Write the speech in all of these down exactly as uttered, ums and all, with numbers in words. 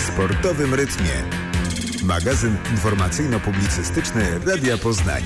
sportowym rytmie. Magazyn informacyjno-publicystyczny Radia Poznań.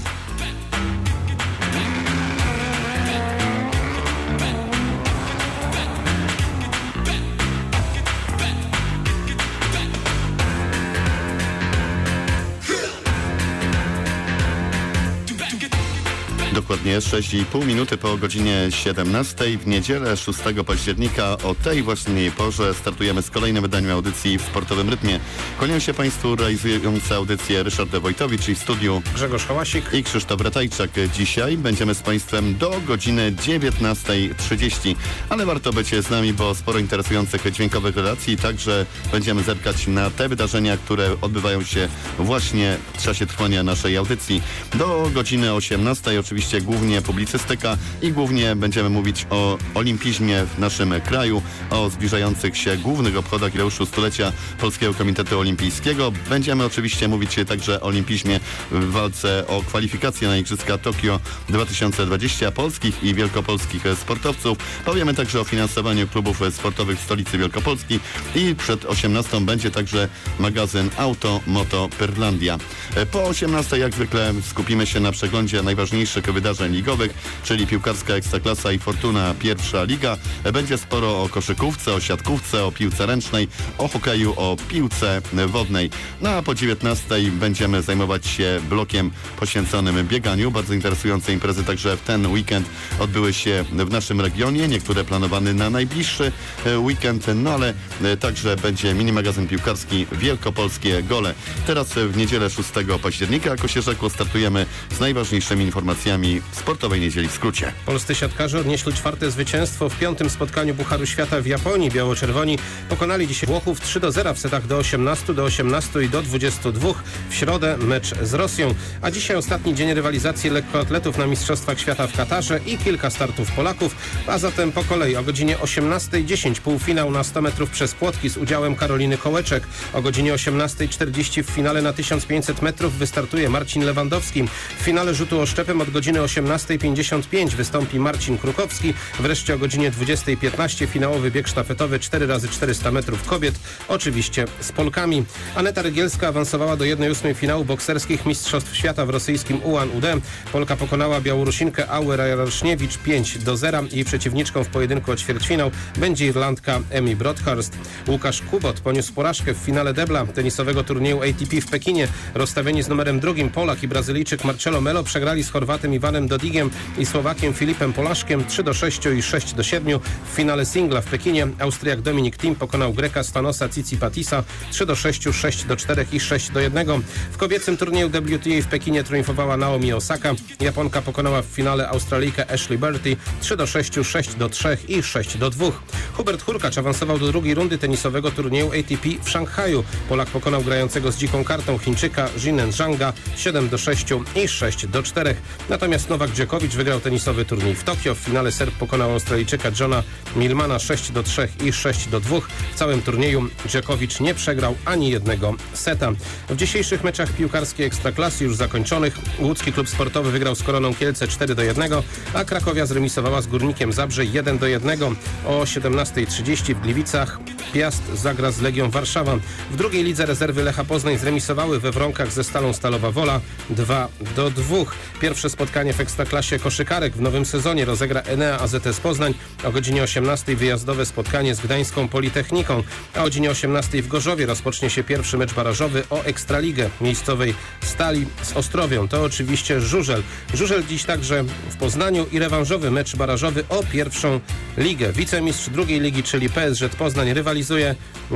Dokładnie sześć i pół minuty po godzinie siedemnastej w niedzielę szóstego października o tej właśnie porze startujemy z kolejnym wydaniem audycji w sportowym rytmie. Kłaniam się Państwu realizujący audycję Ryszard Wojtowicz i w studiu Grzegorz Hałasik i Krzysztof Ratajczak. Dzisiaj będziemy z Państwem do godziny dziewiętnastej trzydzieści, ale warto być z nami, bo sporo interesujących dźwiękowych relacji, także będziemy zerkać na te wydarzenia, które odbywają się właśnie w czasie trwania naszej audycji. Do godziny osiemnastej oczywiście głównie publicystyka i głównie będziemy mówić o olimpizmie w naszym kraju, o zbliżających się głównych obchodach jubileuszu stulecia Polskiego Komitetu Olimpijskiego. Będziemy oczywiście mówić także o olimpizmie w walce o kwalifikacje na Igrzyska Tokio dwa tysiące dwadzieścia polskich i wielkopolskich sportowców. Powiemy także o finansowaniu klubów sportowych w stolicy Wielkopolski i przed osiemnastą będzie także magazyn Auto Moto Pyrlandia. Po osiemnastej jak zwykle skupimy się na przeglądzie najważniejszych wydarzeń ligowych, czyli piłkarska Ekstraklasa i Fortuna Pierwsza Liga. Będzie sporo o koszykówce, o siatkówce, o piłce ręcznej, o hokeju, o piłce wodnej. No a po dziewiętnastej będziemy zajmować się blokiem poświęconym bieganiu. Bardzo interesujące imprezy także w ten weekend odbyły się w naszym regionie. Niektóre planowane na najbliższy weekend, no ale także będzie mini magazyn piłkarski Wielkopolskie Gole. Teraz w niedzielę szóstego października, jako się rzekło, startujemy z najważniejszymi informacjami sportowej niedzieli w skrócie. Polscy siatkarze odnieśli czwarte zwycięstwo w piątym spotkaniu Pucharu Świata w Japonii. Biało-czerwoni pokonali dzisiaj Włochów trzy do zera w setach do osiemnastu, do osiemnastu i do dwudziestu dwóch. W środę mecz z Rosją. A dzisiaj ostatni dzień rywalizacji lekkoatletów na Mistrzostwach Świata w Katarze i kilka startów Polaków. A zatem po kolei o godzinie osiemnastej dziesięć półfinał na sto metrów przez płotki z udziałem Karoliny Kołeczek. O godzinie osiemnastej czterdzieści w finale na tysiąc pięćset metrów wystartuje Marcin Lewandowski. W finale rzutu oszczepem od godziny osiemnastej pięćdziesiąt pięć wystąpi Marcin Krukowski. Wreszcie o godzinie dwudziestej piętnaście finałowy bieg sztafetowy cztery razy czterysta metrów kobiet, oczywiście z Polkami. Aneta Rygielska awansowała do jednej ósmej finału bokserskich Mistrzostw Świata w rosyjskim Ulan-Ude. Polka pokonała Białorusinkę Auę Rajaroszniewicz pięć do zera. Jej przeciwniczką w pojedynku o ćwierćfinał będzie Irlandka Emi Broadhurst. Łukasz Kubot poniósł porażkę w finale debla tenisowego turnieju A T P w Pekinie. Rozstawieni z numerem drugim Polak i Brazylijczyk Marcelo Melo przegrali z Chorwatem Iwanem Dodigiem i Słowakiem Filipem Polaszkiem trzy do sześciu i sześć do siedmiu. W finale singla w Pekinie Austriak Dominik Thiem pokonał Greka Stanosa Tsitsipatisa trzy do sześciu, sześć do czterech i sześć do jednego. W kobiecym turnieju W T A w Pekinie triumfowała Naomi Osaka. Japonka pokonała w finale Australijkę Ashley Barty trzy do sześciu, sześć do trzech i sześć do dwóch. Hubert Hurkacz awansował do drugiej rundy tenisowego turnieju A T P w Szanghaju. Polak pokonał grającego z dziką kartą Chińczyka Zhinen Zhanga siedem do sześciu i sześć do czterech. Natomiast Nowak Dżokowicz wygrał tenisowy turniej w Tokio. W finale Serb pokonał Australijczyka Johna Millmana sześć do trzech i sześć do dwóch. W całym turnieju Dżokowicz nie przegrał ani jednego seta. W dzisiejszych meczach piłkarskiej Ekstraklasy już zakończonych łódzki klub sportowy wygrał z Koroną Kielce cztery do jednego, a Krakowia zremisowała z Górnikiem Zabrze jeden do jednego. O siedemnastej trzydzieści w Gliwicach Piast zagra z Legią Warszawa. W drugiej lidze rezerwy Lecha Poznań zremisowały we Wronkach ze Stalą Stalowa Wola dwa do dwóch. Pierwsze spotkanie w Ekstraklasie koszykarek w nowym sezonie rozegra Enea A Z S Poznań. O godzinie osiemnastej wyjazdowe spotkanie z Gdańską Politechniką, a o godzinie osiemnastej w Gorzowie rozpocznie się pierwszy mecz barażowy o Ekstraligę miejscowej Stali z Ostrowią. To oczywiście Żużel. Żużel dziś także w Poznaniu i rewanżowy mecz barażowy o pierwszą ligę. Wicemistrz drugiej ligi, czyli P S Z Poznań, rywalizuje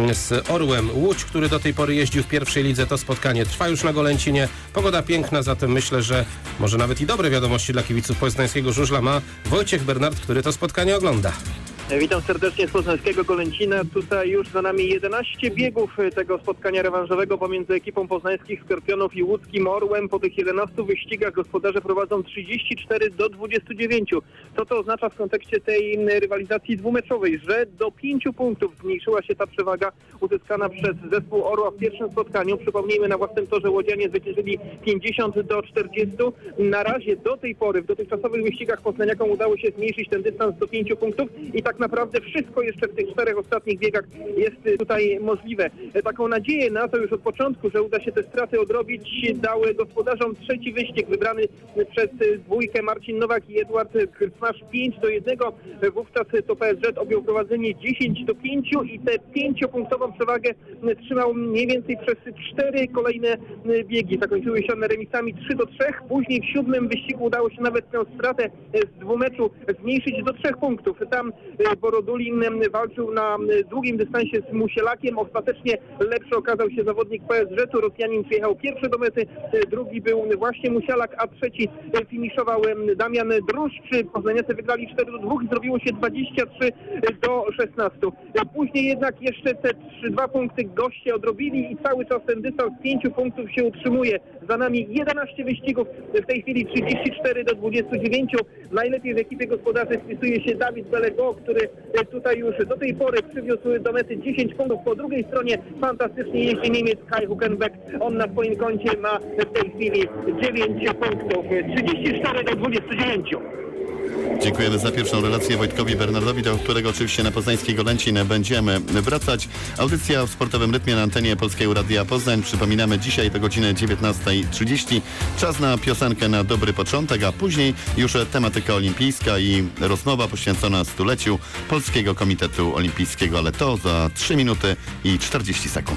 z Orłem Łódź, który do tej pory jeździł w pierwszej lidze. To spotkanie trwa już na Golęcinie. Pogoda piękna, zatem myślę, że może nawet i dobre wiadomości dla kibiców poznańskiego żużla ma Wojciech Bernard, który to spotkanie ogląda. Witam serdecznie z poznańskiego Golęcina. Tutaj już za nami jedenaście biegów tego spotkania rewanżowego pomiędzy ekipą poznańskich Skorpionów i łódzkim Orłem. Po tych jedenastu wyścigach gospodarze prowadzą trzydzieści cztery do dwudziestu dziewięciu. Co to oznacza w kontekście tej rywalizacji dwumeczowej? Że do pięciu punktów zmniejszyła się ta przewaga uzyskana przez zespół Orła w pierwszym spotkaniu. Przypomnijmy, na własnym torze łodzianie zwyciężyli pięćdziesiąt do czterdziestu. Na razie do tej pory w dotychczasowych wyścigach poznaniakom udało się zmniejszyć ten dystans do pięciu punktów i tak tak naprawdę wszystko jeszcze w tych czterech ostatnich biegach jest tutaj możliwe. Taką nadzieję na to już od początku, że uda się te straty odrobić, dały gospodarzom trzeci wyścig wybrany przez dwójkę Marcin Nowak i Edward Krcmasz pięć do jednego. Wówczas to P S Z objął prowadzenie dziesięć do pięciu i tę pięciopunktową przewagę trzymał mniej więcej przez cztery kolejne biegi. Zakończyły się one remisami trzy do trzech. Później w siódmym wyścigu udało się nawet tę stratę z dwumeczu zmniejszyć do trzech punktów. Tam Borodulin walczył na długim dystansie z Musielakiem. Ostatecznie lepszy okazał się zawodnik P S Z-u. Rosjanin przyjechał pierwszy do mety, drugi był właśnie Musielak, a trzeci finiszował Damian Druszcz. Poznaniacy wygrali cztery do dwóch i zrobiło się dwadzieścia trzy do szesnastu. Później jednak jeszcze te trzy, dwa punkty goście odrobili i cały czas ten dystans pięciu punktów się utrzymuje. Za nami jedenaście wyścigów, w tej chwili trzydzieści cztery do dwudziestu dziewięciu. Najlepiej w ekipie gospodarzy wpisuje się Dawid Belego, który tutaj już do tej pory przywiózł do mety dziesięć punktów. Po drugiej stronie fantastycznie jeździ Niemiec Kai Hülkenberg. On na swoim koncie ma w tej chwili dziewięć punktów. trzydzieści cztery do dwudziestu dziewięciu. Dziękujemy za pierwszą relację Wojtkowi Bernardowi, do którego oczywiście na poznańskiej Golęcin będziemy wracać. Audycja w sportowym rytmie na antenie Polskiego Radia Poznań. Przypominamy, dzisiaj do godziny dziewiętnasta trzydzieści. Czas na piosenkę na dobry początek, a później już tematyka olimpijska i rozmowa poświęcona stuleciu Polskiego Komitetu Olimpijskiego, ale to za trzy minuty i czterdzieści sekund.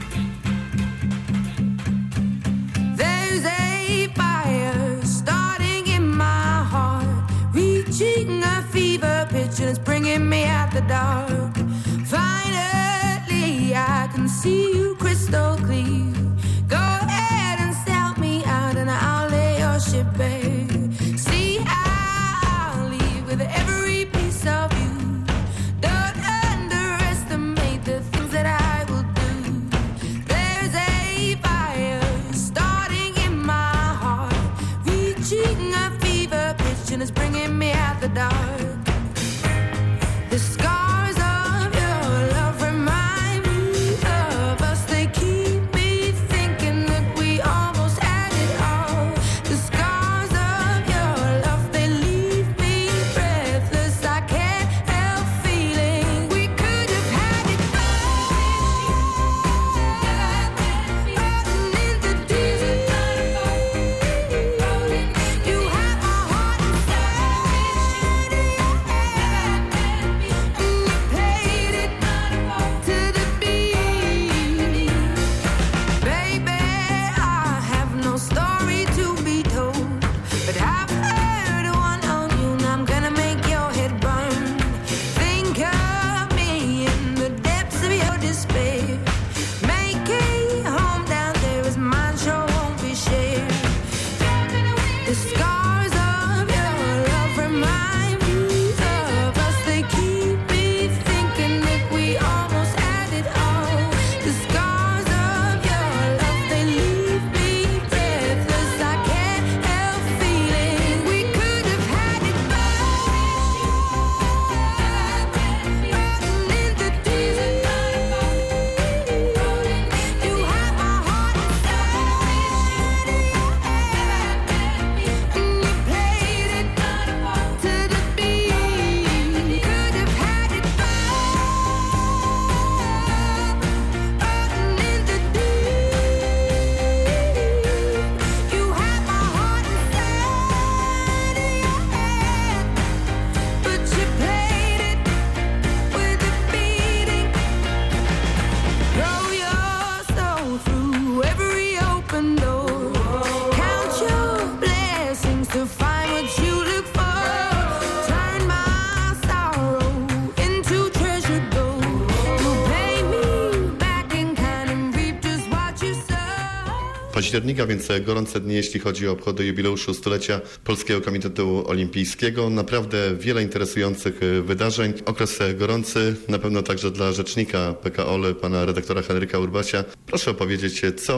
Reaching a fever pitch and it's bringing me out the dark. Finally I can see you crystal clear. Go ahead and sell me out and I'll lay your ship bare. See, I'll leave with every piece of you. Don't underestimate the things that I will do. There's a fire starting in my heart, reaching a fever pitch and it's bringing me out the dark. The scars of your love remind me of us. They keep me thinking that we almost had it all. The scars of your love, they leave me breathless. I can't help feeling we could have had it all. In the deep, you have my heart inside. Played it to the beat. Baby, I have no story to be told, but I've heard one on you and I'm gonna make your head burn. Think of me in the depths of your despair. Make a home down there as mine sure won't be shared. The scars of your love remind me of us. They keep me thinking that we almost had it all. The scars of your love, they leave me breathless. I can't help feeling we could have had it all. In the deep, you have my heart inside. And you played it to the beat. Could have had it all. In the deep, you have my heart inside of your head, but you played it with a beating. Throw your soul through every open door. Count your blessings to find what you look for. Turn my sorrow into treasure gold. You pay me back in kind and reap just what you sow. Października, więc gorące dni, jeśli chodzi o obchody jubileuszu stulecia Polskiego Komitetu Olimpijskiego. Naprawdę wiele interesujących wydarzeń. Okres gorący, na pewno także dla rzecznika P K O L, pana redaktora Henryka Urbasia. Proszę opowiedzieć, co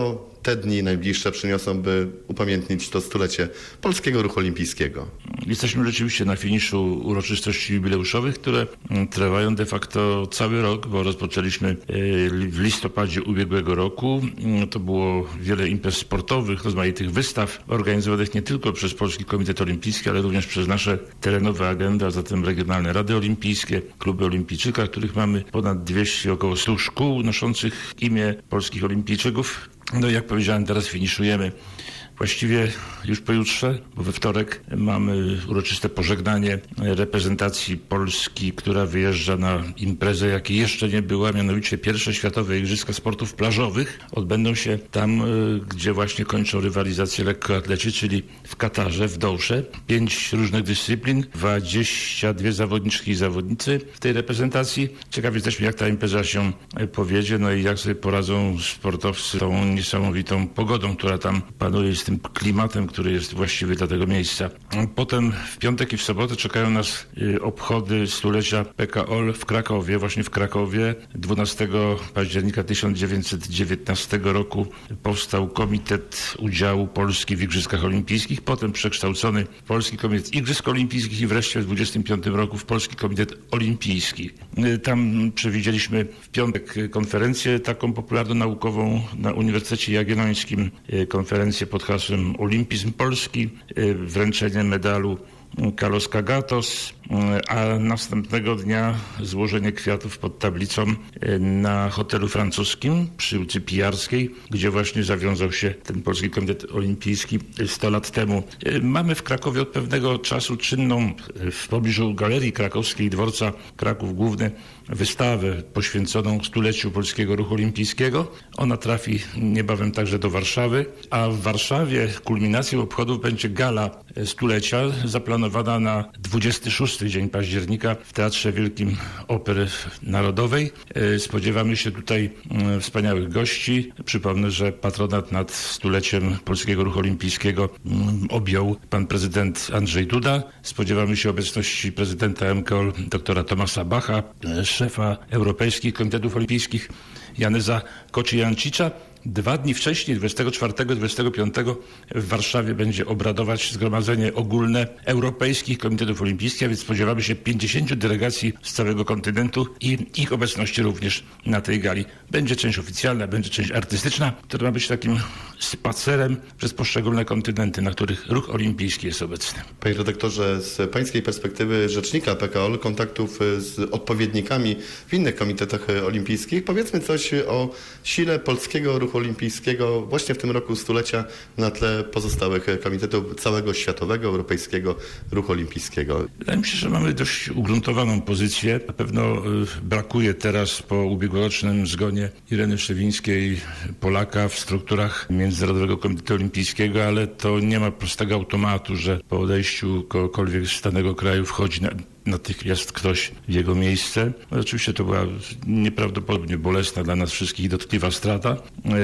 te dni najbliższe przyniosą, by upamiętnić to stulecie Polskiego Ruchu Olimpijskiego? Jesteśmy rzeczywiście na finiszu uroczystości jubileuszowych, które trwają de facto cały rok, bo rozpoczęliśmy w listopadzie ubiegłego roku. To było wiele imprez sportowych, rozmaitych wystaw organizowanych nie tylko przez Polski Komitet Olimpijski, ale również przez nasze terenowe agendy, a zatem regionalne rady olimpijskie, kluby olimpijczyka, których mamy ponad dwieście, około stu szkół noszących imię polskich olimpijczyków. No i jak powiedziałem, teraz finiszujemy właściwie już pojutrze, bo we wtorek mamy uroczyste pożegnanie reprezentacji Polski, która wyjeżdża na imprezę, jakiej jeszcze nie była, mianowicie pierwsze Światowe Igrzyska Sportów Plażowych. Odbędą się tam, gdzie właśnie kończą rywalizację lekkoatleci, czyli w Katarze, w Dousze. Pięć różnych dyscyplin, dwadzieścia dwie zawodniczki i zawodnicy w tej reprezentacji. Ciekawi jesteśmy, jak ta impreza się powiedzie, no i jak sobie poradzą sportowcy z tą niesamowitą pogodą, która tam panuje, z tym klimatem, który jest właściwy dla tego miejsca. Potem w piątek i w sobotę czekają nas obchody stulecia P K O L w Krakowie, właśnie w Krakowie. dwunastego października tysiąc dziewięćset dziewiętnastego roku powstał Komitet Udziału Polski w Igrzyskach Olimpijskich, potem przekształcony w Polski Komitet Igrzysk Olimpijskich i wreszcie w dwudziestym piątym roku w Polski Komitet Olimpijski. Tam przewidzieliśmy w piątek konferencję taką popularno-naukową na Uniwersytecie Jagiellońskim, konferencję pod hasłem Olimpizm Polski, wręczenie medalu Carlos Kagatos, a następnego dnia złożenie kwiatów pod tablicą na hotelu francuskim przy ulicy Pijarskiej, gdzie właśnie zawiązał się ten Polski Komitet Olimpijski sto lat temu. Mamy w Krakowie od pewnego czasu czynną w pobliżu Galerii Krakowskiej dworca Kraków Główny wystawę poświęconą stuleciu Polskiego Ruchu Olimpijskiego. Ona trafi niebawem także do Warszawy, a w Warszawie kulminacją obchodów będzie gala stulecia zaplanowana na dwudziesty szósty dzień października w Teatrze Wielkim Opery Narodowej. Spodziewamy się tutaj wspaniałych gości. Przypomnę, że patronat nad stuleciem Polskiego Ruchu Olimpijskiego objął pan prezydent Andrzej Duda. Spodziewamy się obecności prezydenta M K O L doktora Tomasa Bacha, szefa Europejskich Komitetów Olimpijskich Janeza Kocijancicza. Dwa dni wcześniej, dwudziestego czwartego i dwudziestego piątego w Warszawie będzie obradować Zgromadzenie Ogólne Europejskich Komitetów Olimpijskich, a więc spodziewamy się pięćdziesięciu delegacji z całego kontynentu i ich obecności również na tej gali. Będzie część oficjalna, będzie część artystyczna, która ma być takim spacerem przez poszczególne kontynenty, na których ruch olimpijski jest obecny. Panie redaktorze, z pańskiej perspektywy rzecznika P K O L, kontaktów z odpowiednikami w innych komitetach olimpijskich, powiedzmy coś o sile Polskiego Ruchu Olimpijskiego właśnie w tym roku stulecia na tle pozostałych komitetów całego światowego, europejskiego ruchu olimpijskiego. Wydaje mi się, że mamy dość ugruntowaną pozycję. Na pewno brakuje teraz po ubiegłorocznym zgonie Ireny Szewińskiej Polaka w strukturach Międzynarodowego Komitetu Olimpijskiego, ale to nie ma prostego automatu, że po odejściu kogokolwiek z danego kraju wchodzi na natychmiast ktoś w jego miejsce. No, oczywiście to była nieprawdopodobnie bolesna dla nas wszystkich dotkliwa strata.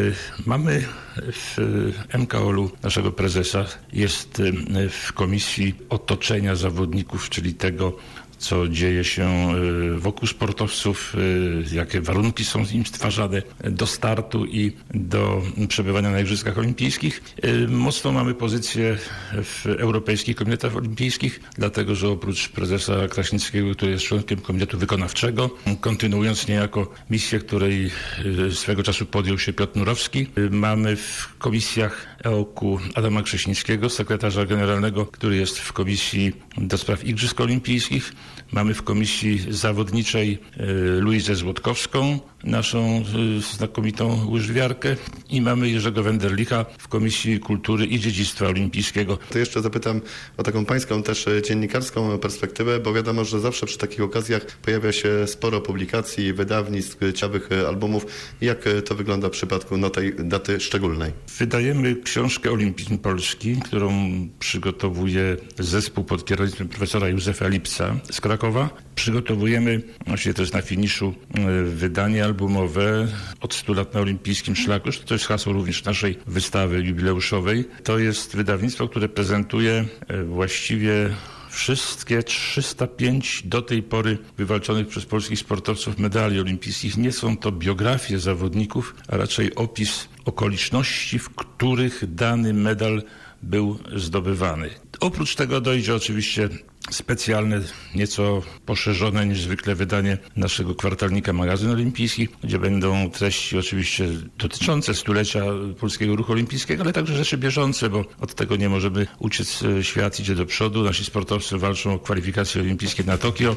Mamy w M K O L-u naszego prezesa, jest w komisji otoczenia zawodników, czyli tego, co dzieje się wokół sportowców, jakie warunki są im stwarzane do startu i do przebywania na Igrzyskach Olimpijskich. Mocno mamy pozycję w Europejskich Komitetach Olimpijskich, dlatego że oprócz prezesa Kraśnickiego, który jest członkiem Komitetu Wykonawczego, kontynuując niejako misję, której swego czasu podjął się Piotr Nurowski, mamy w komisjach E O K-u Adama Krześnickiego, sekretarza generalnego, który jest w Komisji do Spraw Igrzysk Olimpijskich. Mamy w komisji zawodniczej Luizę Złotkowską, naszą znakomitą łyżwiarkę, i mamy Jerzego Wenderlicha w Komisji Kultury i Dziedzictwa Olimpijskiego. To jeszcze zapytam o taką pańską też dziennikarską perspektywę, bo wiadomo, że zawsze przy takich okazjach pojawia się sporo publikacji, wydawnictw, ciekawych albumów. Jak to wygląda w przypadku no, tej daty szczególnej? Wydajemy książkę Olimpizm Polski, którą przygotowuje zespół pod kierownictwem profesora Józefa Lipca z Krakowa. Przygotowujemy, właściwie to jest na finiszu, wydanie albumowe od stu lat na olimpijskim szlaku. To jest hasło również naszej wystawy jubileuszowej. To jest wydawnictwo, które prezentuje właściwie wszystkie trzysta pięć do tej pory wywalczonych przez polskich sportowców medali olimpijskich. Nie są to biografie zawodników, a raczej opis okoliczności, w których dany medal był zdobywany. Oprócz tego dojdzie oczywiście specjalne, nieco poszerzone niż zwykle wydanie naszego kwartalnika magazyn olimpijskich, gdzie będą treści oczywiście dotyczące stulecia Polskiego Ruchu Olimpijskiego, ale także rzeczy bieżące, bo od tego nie możemy uciec. Świat idzie do przodu, nasi sportowcy walczą o kwalifikacje olimpijskie na Tokio.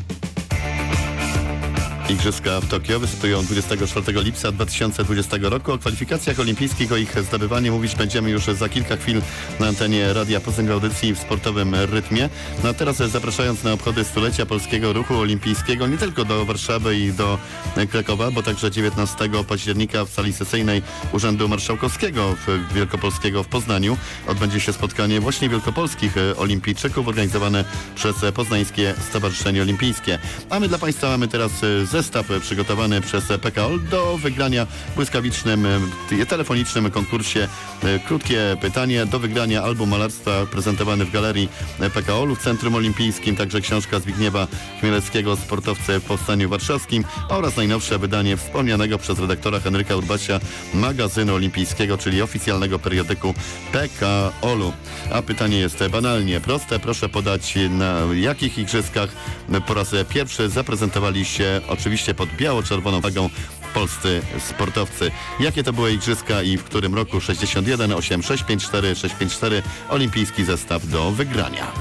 Igrzyska w Tokio wystartują dwudziestego czwartego lipca dwa tysiące dwudziestego roku. O kwalifikacjach olimpijskich, o ich zdobywaniu mówić będziemy już za kilka chwil na antenie Radia Poznań w audycji w sportowym rytmie. No a teraz zapraszając na obchody stulecia Polskiego Ruchu Olimpijskiego nie tylko do Warszawy i do Krakowa, bo także dziewiętnastego października w sali sesyjnej Urzędu Marszałkowskiego w Wielkopolskiego w Poznaniu odbędzie się spotkanie właśnie wielkopolskich olimpijczyków organizowane przez Poznańskie Stowarzyszenie Olimpijskie. A my dla Państwa mamy teraz ze Zestaw przygotowany przez P K O L do wygrania w błyskawicznym telefonicznym konkursie. Krótkie pytanie do wygrania: album malarstwa prezentowany w Galerii P K O L-u w Centrum Olimpijskim, także książka Zbigniewa Chmielewskiego Sportowcy w Powstaniu Warszawskim oraz najnowsze wydanie wspomnianego przez redaktora Henryka Urbasia magazynu olimpijskiego, czyli oficjalnego periodyku P K O L-u. A pytanie jest banalnie proste. Proszę podać, na jakich igrzyskach po raz pierwszy zaprezentowali się oczywiście pod biało-czerwoną flagą polscy sportowcy. Jakie to były igrzyska i w którym roku? sześćdziesiąt jeden osiem sześć pięć cztery sześć pięć cztery olimpijski zestaw do wygrania.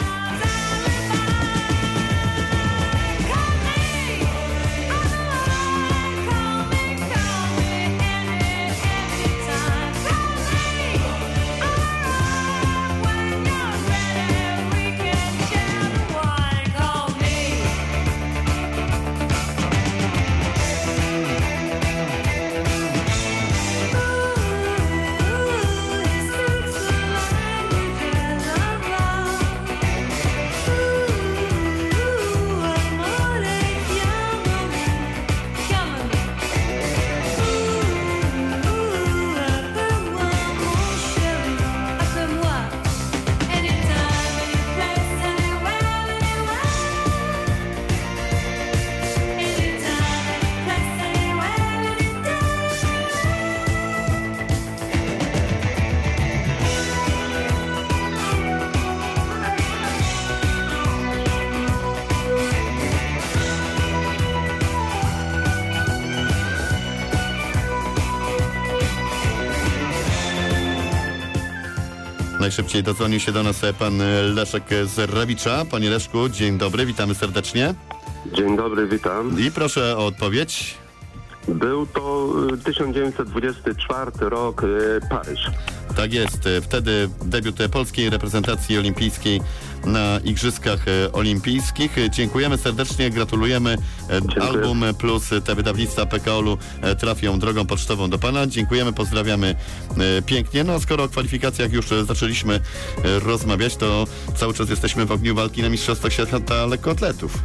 Najszybciej dodzwonił się do nas pan Leszek z Rawicza. Panie Leszku, dzień dobry, witamy serdecznie. Dzień dobry, witam. I proszę o odpowiedź. Był to tysiąc dziewięćset dwudziesty czwarty rok, Paryż. Tak jest. Wtedy debiut polskiej reprezentacji olimpijskiej na Igrzyskach Olimpijskich. Dziękujemy serdecznie, gratulujemy. Dziękuję. Album plus te wydawnictwa P K O L-u trafią drogą pocztową do pana. Dziękujemy, pozdrawiamy pięknie. No a skoro o kwalifikacjach już zaczęliśmy rozmawiać, to cały czas jesteśmy w ogniu walki na Mistrzostwach Świata lekkoatletów.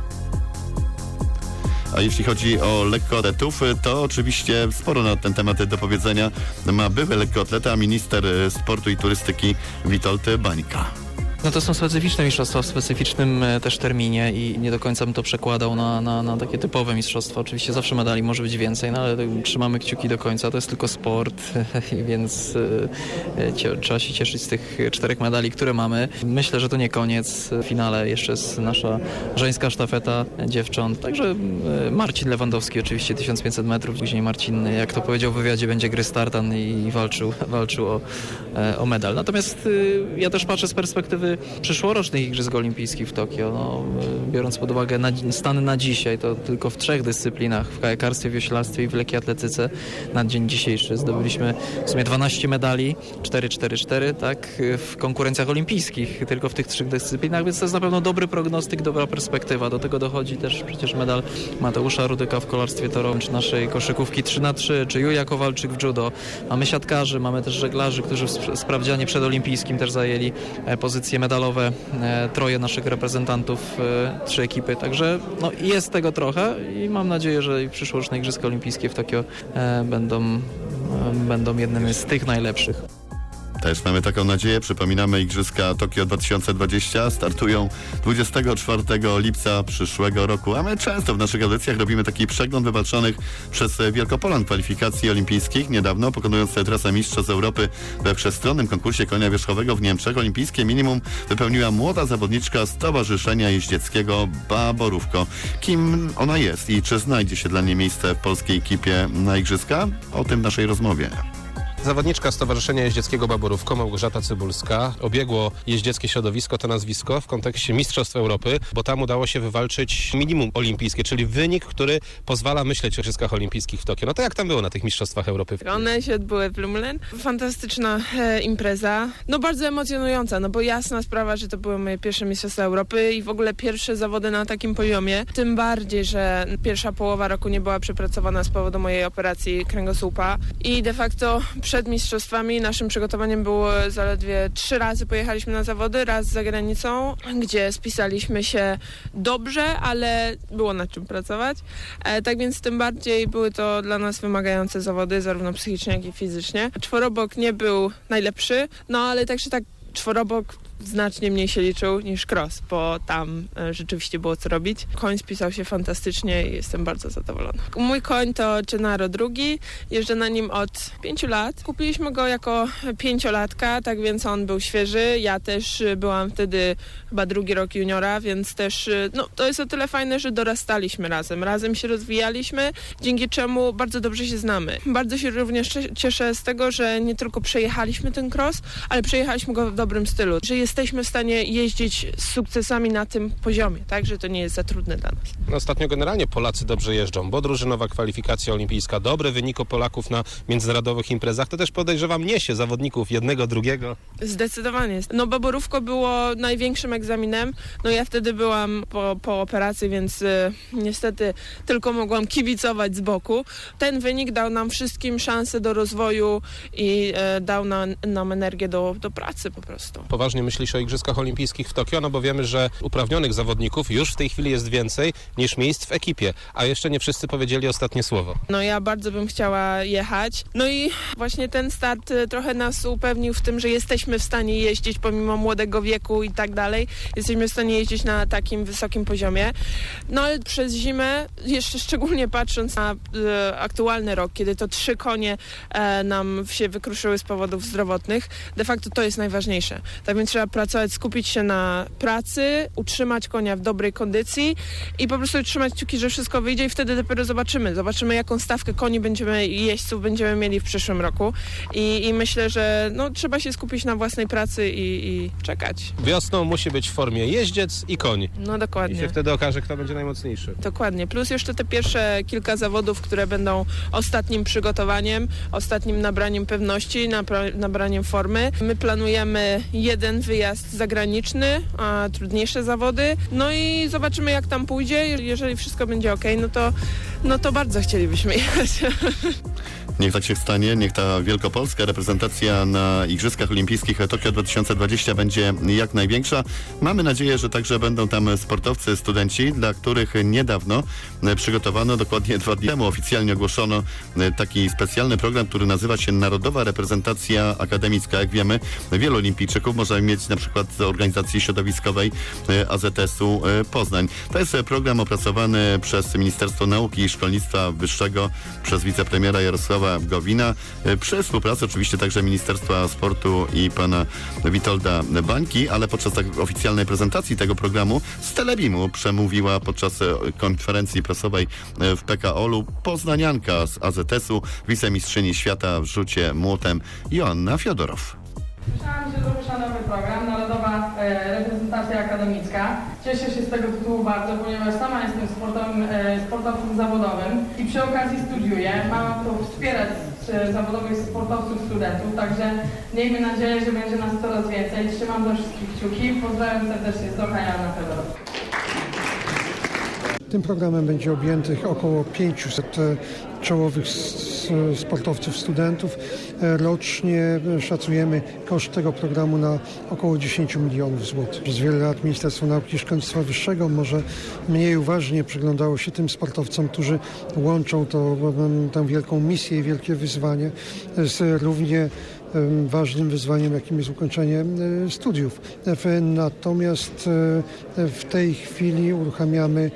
A jeśli chodzi o lekkoatletów, to oczywiście sporo na ten temat do powiedzenia ma były lekkoatleta, minister sportu i turystyki Witold Bańka. No to są specyficzne mistrzostwa w specyficznym też terminie i nie do końca bym to przekładał na, na, na takie typowe mistrzostwa. Oczywiście zawsze medali może być więcej, no ale trzymamy kciuki do końca. To jest tylko sport, więc cie, trzeba się cieszyć z tych czterech medali, które mamy. Myślę, że to nie koniec. W finale jeszcze jest nasza żeńska sztafeta dziewcząt. Także Marcin Lewandowski oczywiście tysiąc pięćset metrów. Później Marcin, jak to powiedział w wywiadzie, będzie gry startan i walczył, walczył o, o medal. Natomiast ja też patrzę z perspektywy przyszłorocznych Igrzysk Olimpijskich w Tokio. No, biorąc pod uwagę na, stany na dzisiaj, to tylko w trzech dyscyplinach, w kajakarstwie, wioślarstwie i w lekkiej atletyce na dzień dzisiejszy zdobyliśmy w sumie dwanaście medali, cztery cztery cztery, tak, w konkurencjach olimpijskich, tylko w tych trzech dyscyplinach, więc to jest na pewno dobry prognostyk, dobra perspektywa. Do tego dochodzi też przecież medal Mateusza Rudyka w kolarstwie torowym, czy naszej koszykówki trzy na trzy, czy Julia Kowalczyk w judo. Mamy siatkarzy, mamy też żeglarzy, którzy w sprawdzianie przedolimpijskim też zajęli pozycje medalowe, e, troje naszych reprezentantów, e, trzy ekipy, także no, jest tego trochę i mam nadzieję, że i przyszłoroczne Igrzyska Olimpijskie w Tokio e, będą, e, będą jednym z tych najlepszych. Też mamy taką nadzieję. Przypominamy, Igrzyska Tokio dwa tysiące dwadzieścia startują dwudziestego czwartego lipca przyszłego roku, a my często w naszych audycjach robimy taki przegląd wywalczonych przez Wielkopolan kwalifikacji olimpijskich. Niedawno, pokonując trasę Mistrzostw Europy we wszechstronnym konkursie konia wierzchowego w Niemczech, olimpijskie minimum wypełniła młoda zawodniczka Stowarzyszenia Jeździeckiego Baborówko. Kim ona jest i czy znajdzie się dla niej miejsce w polskiej ekipie na Igrzyska? O tym w naszej rozmowie. Zawodniczka Stowarzyszenia Jeździeckiego Baborówko, Małgorzata Cybulska. Obiegło jeździeckie środowisko to nazwisko w kontekście Mistrzostw Europy, bo tam udało się wywalczyć minimum olimpijskie, czyli wynik, który pozwala myśleć o Igrzyskach Olimpijskich w Tokio. No to jak tam było na tych Mistrzostwach Europy? One się odbyły w Lumlen. Fantastyczna e, impreza. No bardzo emocjonująca, no bo jasna sprawa, że to były moje pierwsze Mistrzostwa Europy i w ogóle pierwsze zawody na takim poziomie. Tym bardziej, że pierwsza połowa roku nie była przepracowana z powodu mojej operacji kręgosłupa i de facto przed mistrzostwami naszym przygotowaniem było zaledwie trzy razy pojechaliśmy na zawody, raz za granicą, gdzie spisaliśmy się dobrze, ale było nad czym pracować. E, tak więc tym bardziej były to dla nas wymagające zawody, zarówno psychicznie, jak i fizycznie. Czworobok nie był najlepszy, no ale tak czy tak czworobok znacznie mniej się liczył niż cross, bo tam e, rzeczywiście było co robić. Koń spisał się fantastycznie i jestem bardzo zadowolona. Mój koń to Gennaro drugi, jeżdżę na nim od pięciu lat. Kupiliśmy go jako pięciolatka, tak więc on był świeży. Ja też byłam wtedy chyba drugi rok juniora, więc też no, to jest o tyle fajne, że dorastaliśmy razem. Razem się rozwijaliśmy, dzięki czemu bardzo dobrze się znamy. Bardzo się również cieszę z tego, że nie tylko przejechaliśmy ten cross, ale przejechaliśmy go w dobrym stylu, że jesteśmy w stanie jeździć z sukcesami na tym poziomie, tak, że to nie jest za trudne dla nas. No, ostatnio generalnie Polacy dobrze jeżdżą, bo drużynowa kwalifikacja olimpijska, dobre wyniki Polaków na międzynarodowych imprezach, to też podejrzewam niesie zawodników jednego, drugiego. Zdecydowanie. No Baborówko było największym egzaminem, no ja wtedy byłam po, po operacji, więc y, niestety tylko mogłam kibicować z boku. Ten wynik dał nam wszystkim szansę do rozwoju i y, dał na, nam energię do, do pracy po prostu. Poważnie myślisz o Igrzyskach Olimpijskich w Tokio? No bo wiemy, że uprawnionych zawodników już w tej chwili jest więcej niż miejsc w ekipie, a jeszcze nie wszyscy powiedzieli ostatnie słowo. No ja bardzo bym chciała jechać. No i właśnie ten start trochę nas upewnił w tym, że jesteśmy w stanie jeździć pomimo młodego wieku i tak dalej. Jesteśmy w stanie jeździć na takim wysokim poziomie. No ale przez zimę, jeszcze szczególnie patrząc na e, aktualny rok, kiedy to trzy konie e, nam się wykruszyły z powodów zdrowotnych, de facto to jest najważniejsze. Tak więc trzeba pracować, skupić się na pracy, utrzymać konia w dobrej kondycji i po prostu trzymać kciuki, że wszystko wyjdzie i wtedy dopiero zobaczymy. Zobaczymy, jaką stawkę koni będziemy i jeźdźców będziemy mieli w przyszłym roku. I, i myślę, że no, trzeba się skupić na własnej pracy i, i czekać. Wiosną musi być w formie jeździec i koń. No dokładnie. I się wtedy okaże, kto będzie najmocniejszy. Dokładnie. Plus jeszcze te pierwsze kilka zawodów, które będą ostatnim przygotowaniem, ostatnim nabraniem pewności, napra- nabraniem formy. My planujemy jeden wyjazd zagraniczny, a trudniejsze zawody. No i zobaczymy, jak tam pójdzie. Jeżeli wszystko będzie ok, no to, no to bardzo chcielibyśmy jechać. Niech tak się stanie, niech ta wielkopolska reprezentacja na Igrzyskach Olimpijskich Tokio dwa tysiące dwadzieścia będzie jak największa. Mamy nadzieję, że także będą tam sportowcy, studenci, dla których niedawno przygotowano, dokładnie dwa dni temu oficjalnie ogłoszono taki specjalny program, który nazywa się Narodowa Reprezentacja Akademicka. Jak wiemy, wielu olimpijczyków może mieć na przykład z organizacji środowiskowej A Z S-u Poznań. To jest program opracowany przez Ministerstwo Nauki i Szkolnictwa Wyższego, przez wicepremiera Jarosława Gowina, przy współpracy oczywiście także Ministerstwa Sportu i pana Witolda Bańki, ale podczas tak oficjalnej prezentacji tego programu z Telebimu przemówiła podczas konferencji prasowej w P K O L u poznanianka z A Z S-u, wicemistrzyni świata w rzucie młotem Joanna Fiodorow. Słyszałam, że to nowy program, Narodowa e, Reprezentacja Akademicka. Cieszę się z tego tytułu bardzo, ponieważ sama jestem sportowym, e, sportowcem zawodowym i przy okazji studiuję. Mam to wspierać e, zawodowych sportowców, studentów, także miejmy nadzieję, że będzie nas coraz więcej. Trzymam do wszystkich kciuki. Pozdrawiam serdecznie z Tocha, Joanna Fiodorow. Tym programem będzie objętych około pięćset czołowych sportowców, studentów. Rocznie szacujemy koszt tego programu na około dziesięć milionów złotych. Przez wiele lat Ministerstwo Nauki i Szkolnictwa Wyższego może mniej uważnie przyglądało się tym sportowcom, którzy łączą to, tę wielką misję i wielkie wyzwanie z równie ważnym wyzwaniem, jakim jest ukończenie studiów. Natomiast w tej chwili uruchamiamy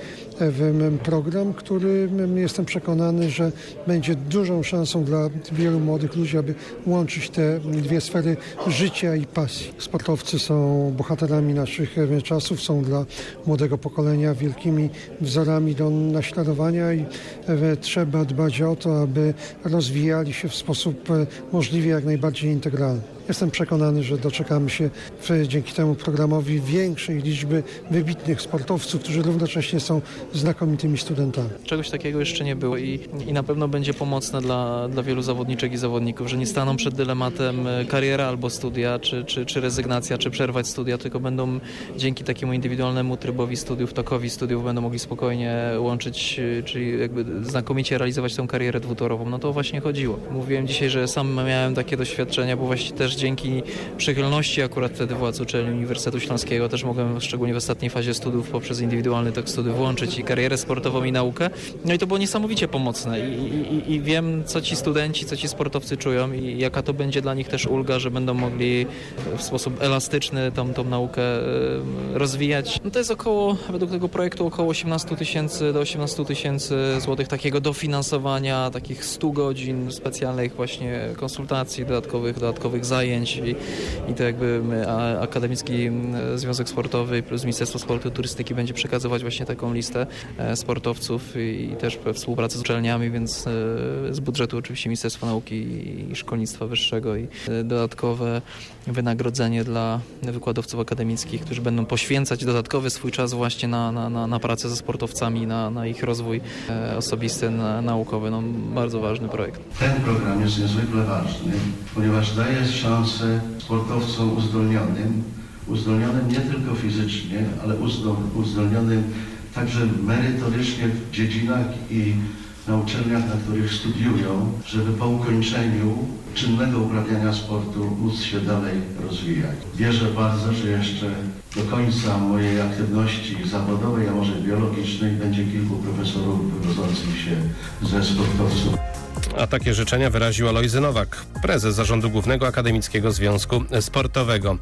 program, który jestem przekonany, że będzie dużą szansą dla wielu młodych ludzi, aby łączyć te dwie sfery życia i pasji. Sportowcy są bohaterami naszych czasów, są dla młodego pokolenia wielkimi wzorami do naśladowania i trzeba dbać o to, aby rozwijali się w sposób możliwie jak najbardziej integralny. Jestem przekonany, że doczekamy się w, dzięki temu programowi większej liczby wybitnych sportowców, którzy równocześnie są znakomitymi studentami. Czegoś takiego jeszcze nie było i, i na pewno będzie pomocne dla, dla wielu zawodniczek i zawodników, że nie staną przed dylematem kariera albo studia, czy, czy, czy rezygnacja, czy przerwać studia, tylko będą dzięki takiemu indywidualnemu trybowi studiów, tokowi studiów będą mogli spokojnie łączyć, czyli jakby znakomicie realizować tę karierę dwutorową. No to o właśnie chodziło. Mówiłem dzisiaj, że sam miałem takie doświadczenia, bo właściwie też dzięki przychylności akurat wtedy władz uczelni Uniwersytetu Śląskiego też mogłem, szczególnie w ostatniej fazie studiów, poprzez indywidualny tok studiów włączyć i karierę sportową i naukę. No i to było niesamowicie pomocne I, i, i wiem, co ci studenci, co ci sportowcy czują i jaka to będzie dla nich też ulga, że będą mogli w sposób elastyczny tą, tą naukę rozwijać. No to jest około, według tego projektu, około osiemnaście tysięcy do osiemnastu tysięcy złotych takiego dofinansowania, takich stu godzin specjalnych właśnie konsultacji, dodatkowych, dodatkowych zajęć i, i to jakby Akademicki Związek Sportowy plus Ministerstwo Sportu i Turystyki będzie przekazywać właśnie taką listę sportowców i, i też we współpracy z uczelniami, więc z budżetu oczywiście Ministerstwa Nauki i Szkolnictwa Wyższego i dodatkowe wynagrodzenie dla wykładowców akademickich, którzy będą poświęcać dodatkowy swój czas właśnie na, na, na, na pracę ze sportowcami, na, na ich rozwój osobisty, na, naukowy. No, bardzo ważny projekt. Ten program jest niezwykle ważny, ponieważ daje szansę sportowcom uzdolnionym, uzdolnionym nie tylko fizycznie, ale uzdolnionym także merytorycznie w dziedzinach i na uczelniach, na których studiują, żeby po ukończeniu czynnego uprawiania sportu móc się dalej rozwijać. Wierzę bardzo, że jeszcze do końca mojej aktywności zawodowej, a może biologicznej, będzie kilku profesorów wywodzących się ze sportowców. A takie życzenia wyraził Alojzy Nowak, prezes Zarządu Głównego Akademickiego Związku Sportowego.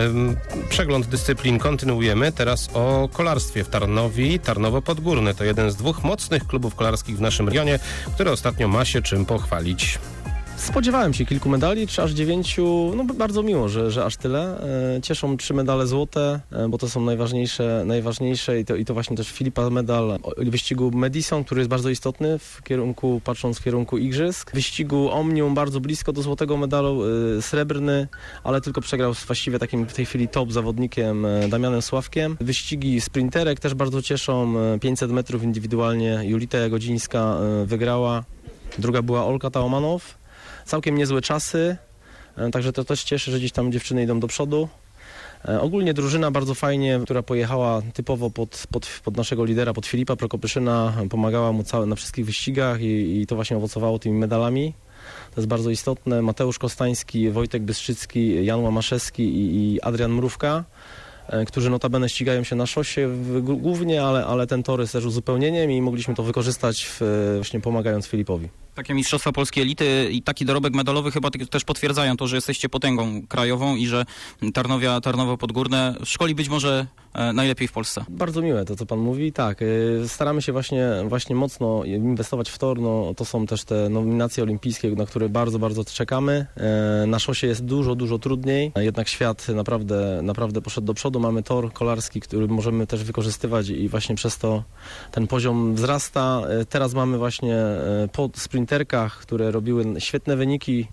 Przegląd dyscyplin kontynuujemy. Teraz o kolarstwie w Tarnowie. Tarnowo Podgórne to jeden z dwóch mocnych klubów kolarskich w naszym regionie, który ostatnio ma się czym pochwalić. Spodziewałem się kilku medali, czy aż dziewięciu, no bardzo miło, że, że aż tyle. Cieszą trzy medale złote, bo to są najważniejsze, najważniejsze i to, i to właśnie też Filipa medal w wyścigu Madison, który jest bardzo istotny w kierunku, patrząc w kierunku igrzysk. W wyścigu Omnium bardzo blisko do złotego medalu, srebrny, ale tylko przegrał z właściwie takim w tej chwili top zawodnikiem Damianem Sławkiem. Wyścigi sprinterek też bardzo cieszą, pięćset metrów indywidualnie Julita Jagodzińska wygrała, druga była Olka Taomanow. Całkiem niezłe czasy, także to też cieszy, że gdzieś tam dziewczyny idą do przodu. Ogólnie drużyna bardzo fajnie, która pojechała typowo pod, pod, pod naszego lidera, pod Filipa Prokopyszyna, pomagała mu całe, na wszystkich wyścigach i, i to właśnie owocowało tymi medalami. To jest bardzo istotne. Mateusz Kostański, Wojtek Bystrzycki, Jan Łamaszewski i, i Adrian Mrówka, którzy notabene ścigają się na szosie w, głównie, ale, ale ten tor jest też uzupełnieniem i mogliśmy to wykorzystać w, właśnie pomagając Filipowi. Takie Mistrzostwa Polskiej Elity i taki dorobek medalowy chyba też potwierdzają to, że jesteście potęgą krajową i że Tarnowia, Tarnowo Podgórne szkoli być może najlepiej w Polsce. Bardzo miłe to, co pan mówi. Tak, staramy się właśnie, właśnie mocno inwestować w tor. No, to są też te nominacje olimpijskie, na które bardzo, bardzo czekamy. Na szosie jest dużo, dużo trudniej. Jednak świat naprawdę, naprawdę poszedł do przodu. Mamy tor kolarski, który możemy też wykorzystywać i właśnie przez to ten poziom wzrasta. Teraz mamy właśnie po sprinterkach, które robiły świetne wyniki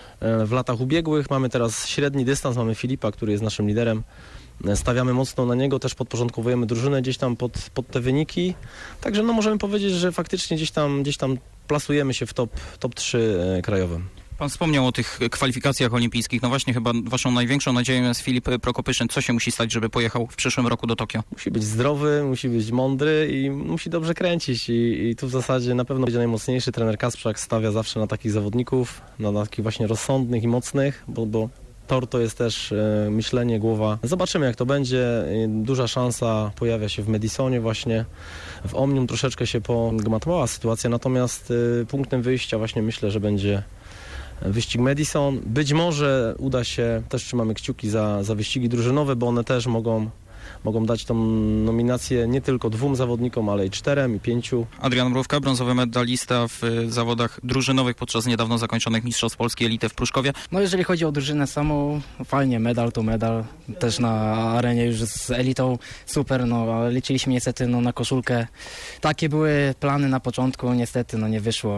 w latach ubiegłych. Mamy teraz średni dystans, mamy Filipa, który jest naszym liderem. Stawiamy mocno na niego, też podporządkowujemy drużynę gdzieś tam pod, pod te wyniki. Także no możemy powiedzieć, że faktycznie gdzieś tam, gdzieś tam plasujemy się w top, top trzy krajowym. Pan wspomniał o tych kwalifikacjach olimpijskich. No właśnie, chyba waszą największą nadzieją jest Filip Prokopyszyn. Co się musi stać, żeby pojechał w przyszłym roku do Tokio? Musi być zdrowy, musi być mądry i musi dobrze kręcić. I, i tu w zasadzie na pewno będzie najmocniejszy. Trener Kasprzak stawia zawsze na takich zawodników, na takich właśnie rozsądnych i mocnych, bo, bo tor to jest też e, myślenie, głowa. Zobaczymy, jak to będzie. Duża szansa pojawia się w Madisonie właśnie. W Omnium troszeczkę się pogmatwała sytuacja, natomiast e, punktem wyjścia właśnie myślę, że będzie wyścig Madison. Być może uda się, też trzymamy kciuki za, za wyścigi drużynowe, bo one też mogą, mogą dać tą nominację nie tylko dwóm zawodnikom, ale i czterem i pięciu. Adrian Mrówka, brązowy medalista w zawodach drużynowych podczas niedawno zakończonych Mistrzostw Polski Elity w Pruszkowie. No jeżeli chodzi o drużynę samą, fajnie, medal to medal. Też na arenie już z Elitą super, no ale liczyliśmy niestety no, na koszulkę. Takie były plany na początku, niestety no nie wyszło.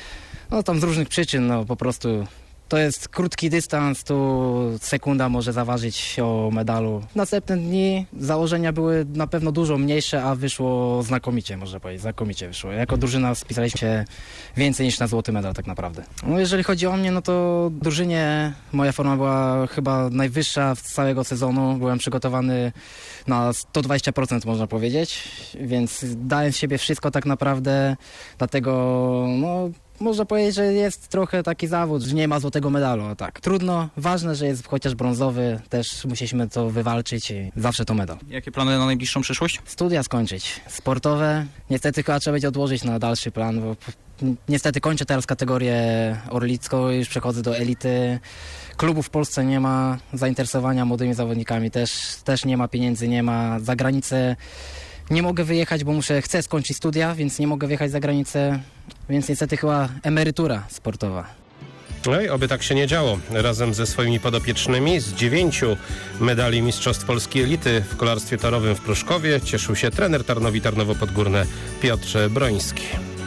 No tam z różnych przyczyn, no po prostu to jest krótki dystans, tu sekunda może zaważyć o medalu. Następne dni założenia były na pewno dużo mniejsze, a wyszło znakomicie, można powiedzieć, znakomicie wyszło. Jako drużyna spisaliśmy się więcej niż na złoty medal tak naprawdę. No jeżeli chodzi o mnie, no to w drużynie moja forma była chyba najwyższa z całego sezonu. Byłem przygotowany na sto dwadzieścia procent można powiedzieć, więc dałem z siebie wszystko tak naprawdę, dlatego no można powiedzieć, że jest trochę taki zawód, że nie ma złotego medalu, a tak. Trudno, ważne, że jest chociaż brązowy, też musieliśmy to wywalczyć i zawsze to medal. Jakie plany na najbliższą przyszłość? Studia skończyć, sportowe. Niestety chyba trzeba będzie odłożyć na dalszy plan, bo niestety kończę teraz kategorię orlicką, już przechodzę do elity. Klubów w Polsce nie ma, zainteresowania młodymi zawodnikami też, też nie ma, pieniędzy nie ma, za granicę nie mogę wyjechać, bo muszę, chcę skończyć studia, więc nie mogę wyjechać za granicę, więc niestety chyba emerytura sportowa. No i oby tak się nie działo. Razem ze swoimi podopiecznymi z dziewięciu medali Mistrzostw Polski Elity w kolarstwie torowym w Pruszkowie cieszył się trener Tarnowi Tarnowo Podgórne Piotr Broński.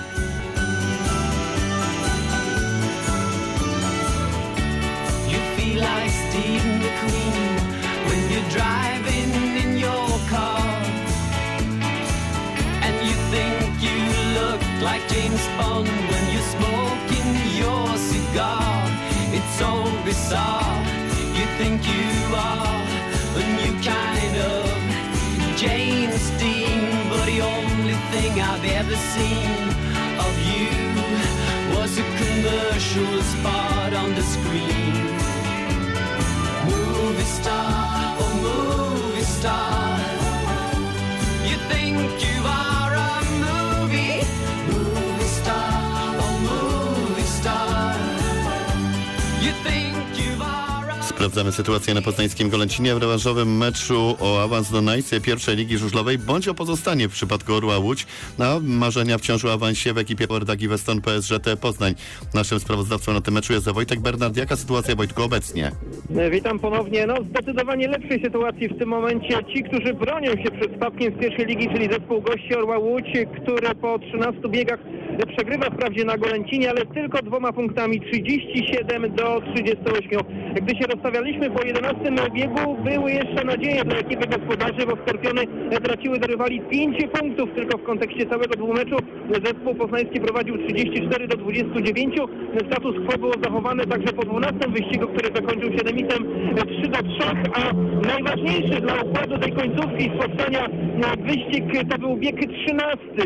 Like James Bond when you're smoking your cigar. It's so bizarre. You think you are a new kind of James Dean, but the only thing I've ever seen of you was a commercial spot on the screen. Movie star, oh movie star, you think you are Sprawdzamy sytuację na poznańskim Golęcinie w rewanżowym meczu o awans do Nice pierwszej ligi żużlowej, bądź o pozostanie w przypadku Orła Łódź. Na marzenia wciąż o awansie w ekipie Wardagi Weston P S Ż T Poznań. Naszym sprawozdawcą na tym meczu jest Wojtek Bernard. Jaka sytuacja, Wojtku, obecnie? Witam ponownie. No zdecydowanie lepszej sytuacji w tym momencie ci, którzy bronią się przed spadkiem z pierwszej ligi, czyli zespół gości Orła Łódź, który po trzynastu biegach przegrywa wprawdzie na Golęcinie, ale tylko dwoma punktami, trzydzieści siedem do trzydziestu ośmiu. Gdy się rozstawialiśmy po jedenastym biegu, były jeszcze nadzieje dla ekipy gospodarzy, bo Skorpiony traciły do rywali pięć punktów tylko w kontekście całego dwumeczu. Zespół poznański prowadził trzydzieści cztery do dwudziestu dziewięciu. Status quo było zachowane także po dwunastym wyścigu, który zakończył się remisem trzy do trzech, a najważniejszy dla układu tej końcówki spotkania wyścig to był bieg trzynasty.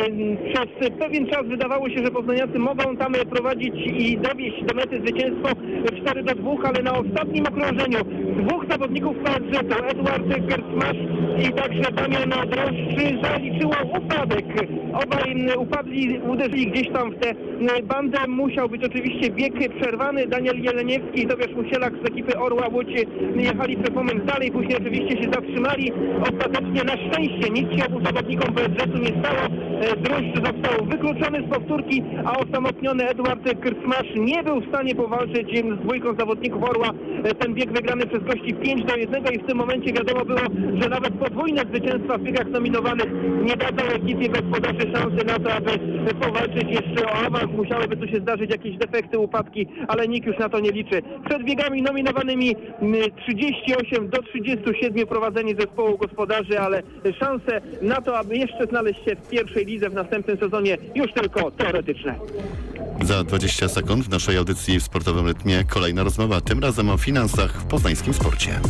Przez pewien czas wydawało się, że poznaniacy mogą tam prowadzić i dowieść do mety zwycięstwo cztery do dwóch, ale na ostatnim okrążeniu dwóch zawodników P S Ż, to Edward Gerstmasz i także Damian Drożdży, zaliczyło upadek. Obaj upadli, uderzyli gdzieś tam w tę bandę. Musiał być oczywiście bieg przerwany. Daniel Jeleniewski i Tobiasz Musielak z ekipy Orła Łódź jechali przez moment dalej, później oczywiście się zatrzymali. Ostatecznie na szczęście nic się obu zawodnikom P S Ż nie stało. Drożdż został wykluczony z powtórki, a osamotniony Edward Gerstmasz nie był w stanie powalczyć z dwójką zawodników Orła. Ten bieg wygrany przez gości pięć do jednego i w tym momencie wiadomo było, że nawet podwójne zwycięstwa w biegach nominowanych nie dadzą ekipie gospodarzy szansy na to, aby powalczyć jeszcze o awans. Musiałyby tu się zdarzyć jakieś defekty, upadki, ale nikt już na to nie liczy. Przed biegami nominowanymi trzydzieści osiem do trzydziestu siedmiu prowadzenie zespołu gospodarzy, ale szanse na to, aby jeszcze znaleźć się w pierwszej lidze w następnym sezonie już tylko teoretyczne. Za dwadzieścia sekund w naszej audycji w Sportowym Rytmie kolejna rozmowa, tym razem o finansach w poznańskim sporcie.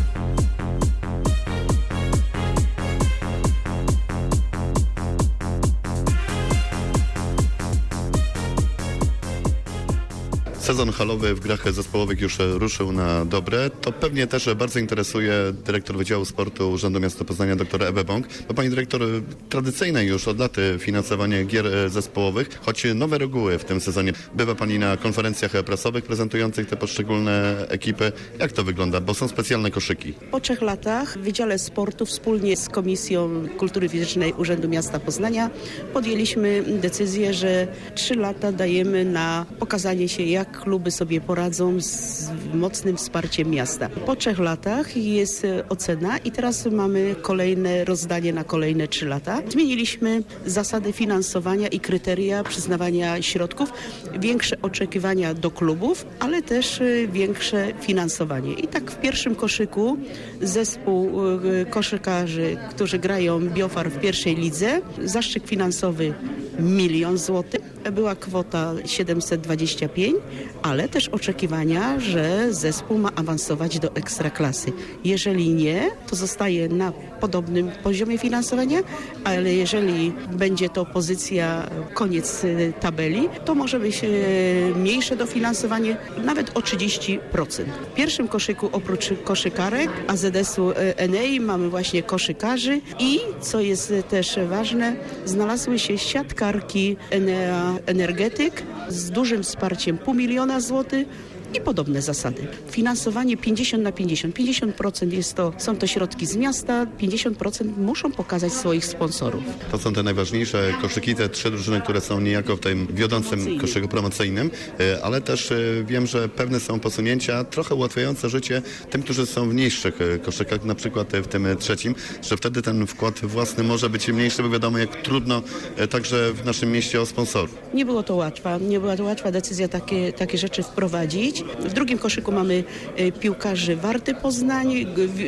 Sezon halowy w grach zespołowych już ruszył na dobre. To pewnie też bardzo interesuje dyrektor Wydziału Sportu Urzędu Miasta Poznania, dr Ewę Bąk. Bo pani dyrektor, tradycyjne już od lat finansowanie gier zespołowych, choć nowe reguły w tym sezonie. Bywa pani na konferencjach prasowych prezentujących te poszczególne ekipy. Jak to wygląda? Bo są specjalne koszyki. Po trzech latach w Wydziale Sportu wspólnie z Komisją Kultury Fizycznej Urzędu Miasta Poznania podjęliśmy decyzję, że trzy lata dajemy na pokazanie się, jak kluby sobie poradzą z mocnym wsparciem miasta. Po trzech latach jest ocena i teraz mamy kolejne rozdanie na kolejne trzy lata. Zmieniliśmy zasady finansowania i kryteria przyznawania środków, większe oczekiwania do klubów, ale też większe finansowanie. I tak w pierwszym koszyku zespół koszykarzy, którzy grają Biofar w pierwszej lidze, zastrzyk finansowy milion złotych. Była kwota siedemset dwadzieścia pięć, ale też oczekiwania, że zespół ma awansować do ekstraklasy. Jeżeli nie, to zostaje na podobnym poziomie finansowania, ale jeżeli będzie to pozycja koniec tabeli, to może być mniejsze dofinansowanie, nawet o trzydzieści procent. W pierwszym koszyku oprócz koszykarek A Z S-u Enei mamy właśnie koszykarzy i, co jest też ważne, znalazły się siatkarki Enea Energetyk z dużym wsparciem pół miliona złotych i podobne zasady. Finansowanie pięćdziesiąt na pięćdziesiąt. pięćdziesiąt procent jest to, są to środki z miasta, pięćdziesiąt procent muszą pokazać swoich sponsorów. To są te najważniejsze koszyki, te trzy drużyny, które są niejako w tym wiodącym koszyku promocyjnym, ale też wiem, że pewne są posunięcia trochę ułatwiające życie tym, którzy są w mniejszych koszykach, na przykład w tym trzecim, że wtedy ten wkład własny może być mniejszy, bo wiadomo, jak trudno także w naszym mieście o sponsorów. Nie było to łatwa, nie była to łatwa decyzja takie, takie rzeczy wprowadzić. W drugim koszyku mamy piłkarzy Warty Poznań,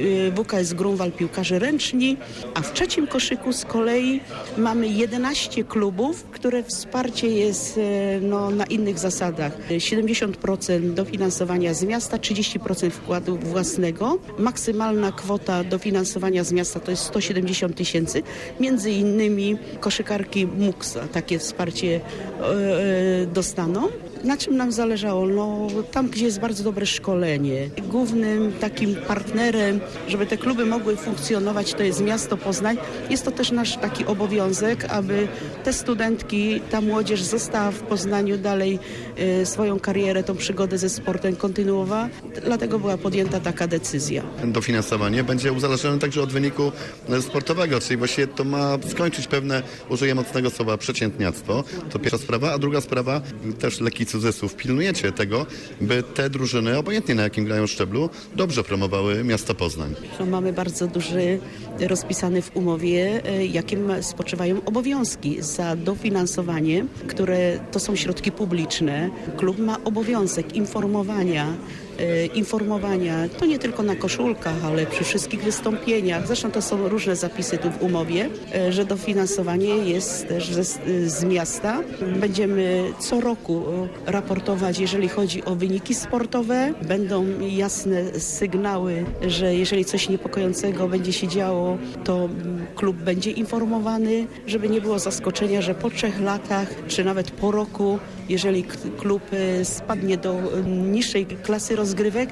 W K S Grunwald piłkarzy ręczni, a w trzecim koszyku z kolei mamy jedenaście klubów, które wsparcie jest no, na innych zasadach. siedemdziesiąt procent dofinansowania z miasta, trzydzieści procent wkładu własnego. Maksymalna kwota dofinansowania z miasta to jest sto siedemdziesiąt tysięcy. Między innymi koszykarki Muksa takie wsparcie e, dostaną. Na czym nam zależało? No, tam, gdzie jest bardzo dobre szkolenie. Głównym takim partnerem, żeby te kluby mogły funkcjonować, to jest miasto Poznań. Jest to też nasz taki obowiązek, aby te studentki, ta młodzież została w Poznaniu dalej e, swoją karierę, tą przygodę ze sportem kontynuowała. Dlatego była podjęta taka decyzja. Dofinansowanie będzie uzależnione także od wyniku sportowego, czyli właściwie to ma skończyć pewne, użyję mocnego słowa, przeciętniactwo. To pierwsza sprawa, a druga sprawa, też lekki cudzysłów, pilnujecie tego, by te drużyny, obojętnie na jakim grają szczeblu, dobrze promowały miasto Poznań. Mamy bardzo duży, rozpisany w umowie, jakim spoczywają obowiązki za dofinansowanie, które to są środki publiczne. Klub ma obowiązek informowania informowania, to nie tylko na koszulkach, ale przy wszystkich wystąpieniach. Zresztą to są różne zapisy tu w umowie, że dofinansowanie jest też z, z miasta. Będziemy co roku raportować, jeżeli chodzi o wyniki sportowe. Będą jasne sygnały, że jeżeli coś niepokojącego będzie się działo, to klub będzie informowany, żeby nie było zaskoczenia, że po trzech latach, czy nawet po roku, jeżeli klub spadnie do niższej klasy rozgrywek,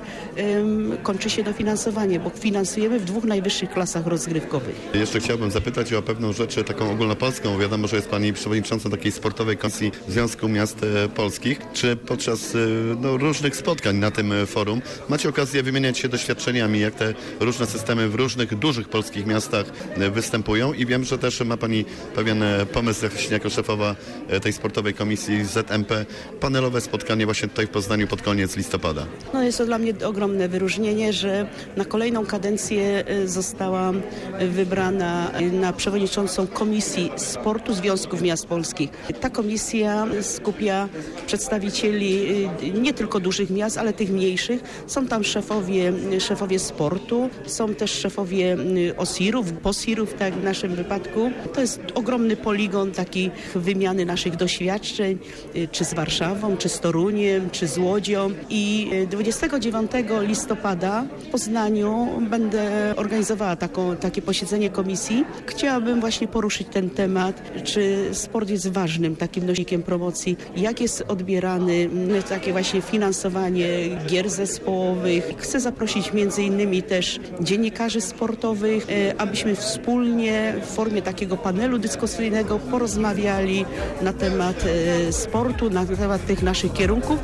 kończy się dofinansowanie, bo finansujemy w dwóch najwyższych klasach rozgrywkowych. Jeszcze chciałbym zapytać o pewną rzecz taką ogólnopolską. Wiadomo, że jest pani przewodniczącą takiej sportowej komisji Związku Miast Polskich. Czy podczas no, różnych spotkań na tym forum macie okazję wymieniać się doświadczeniami, jak te różne systemy w różnych dużych polskich miastach występują? I wiem, że też ma pani pewien pomysł jako szefowa tej sportowej komisji Z M P, panelowe spotkanie właśnie tutaj w Poznaniu pod koniec listopada. No jest to dla mnie ogromne wyróżnienie, że na kolejną kadencję zostałam wybrana na przewodniczącą Komisji Sportu Związków Miast Polskich. Ta komisja skupia przedstawicieli nie tylko dużych miast, ale tych mniejszych. Są tam szefowie, szefowie sportu, są też szefowie O S I R-ów, P O S I R-ów, tak w naszym wypadku. To jest ogromny poligon takiej wymiany naszych doświadczeń, czy z Warszawą, czy z Toruniem, czy z Łodzią. I dwudziestego dziewiątego listopada w Poznaniu będę organizowała taką, takie posiedzenie komisji. Chciałabym właśnie poruszyć ten temat, czy sport jest ważnym takim nośnikiem promocji, jak jest odbierany takie właśnie finansowanie gier zespołowych. Chcę zaprosić między innymi też dziennikarzy sportowych, abyśmy wspólnie w formie takiego panelu dyskusyjnego porozmawiali na temat sportu, na temat tych naszych kierunków.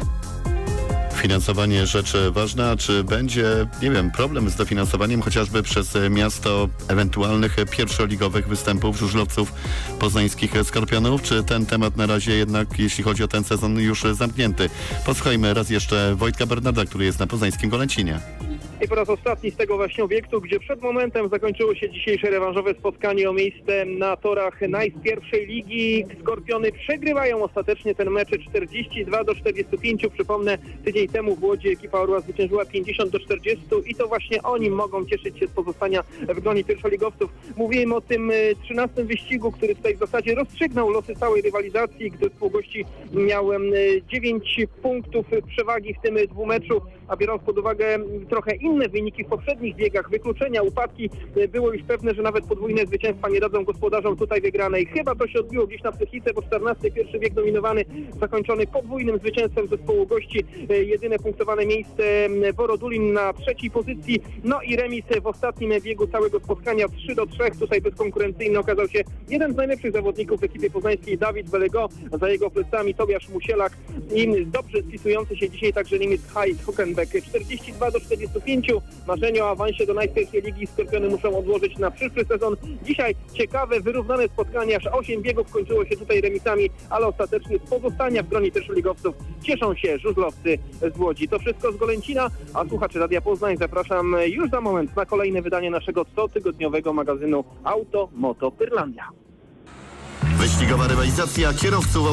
Finansowanie rzecz ważna. Czy będzie, nie wiem, problem z dofinansowaniem chociażby przez miasto ewentualnych pierwszoligowych występów żużlowców poznańskich Skorpionów? Czy ten temat na razie jednak, jeśli chodzi o ten sezon, już zamknięty? Posłuchajmy raz jeszcze Wojtka Bernarda, który jest na poznańskim Golęcinie. I po raz ostatni z tego właśnie obiektu, gdzie przed momentem zakończyło się dzisiejsze rewanżowe spotkanie o miejsce na torach najpierwszej ligi. Skorpiony przegrywają ostatecznie ten mecz czterdzieści dwa do czterdziestu pięciu. Przypomnę, tydzień temu w Łodzi ekipa Orła zwyciężyła pięćdziesiąt do czterdziestu i to właśnie oni mogą cieszyć się z pozostania w gronie pierwszoligowców. Mówiłem o tym trzynastym wyścigu, który tutaj w zasadzie rozstrzygnął losy całej rywalizacji, gdy współgości miałem dziewięć punktów przewagi w tym dwumeczu, a biorąc pod uwagę trochę inne wyniki w poprzednich biegach, wykluczenia, upadki, było już pewne, że nawet podwójne zwycięstwa nie dadzą gospodarzom tutaj wygranej. Chyba to się odbiło gdzieś na psychice, bo czternasty pierwszy bieg dominowany, zakończony podwójnym zwycięstwem zespołu gości. Jedyne punktowane miejsce Borodulin na trzeciej pozycji, no i remis w ostatnim biegu całego spotkania trzy do trzech. Tutaj bezkonkurencyjny okazał się jeden z najlepszych zawodników w ekipie poznańskiej, Dawid Belego, za jego plecami Tobiasz Musielak i dobrze spisujący się dzisiaj także Niemiec Heinz Huckenbeck. czterdzieści dwa do czterdziestu pięciu. Marzenie o awansie do najpierwszej ligi Skorpiony muszą odłożyć na przyszły sezon. Dzisiaj ciekawe, wyrównane spotkanie, aż osiem biegów kończyło się tutaj remisami, ale ostatecznie z pozostania w gronie pierwszoligowców cieszą się żużlowcy z Łodzi. To wszystko z Golęcina, a słuchaczy Radia Poznań zapraszam już za moment na kolejne wydanie naszego cotygodniowego magazynu Auto Moto Pyrlandia. Wyścigowa rywalizacja kierowców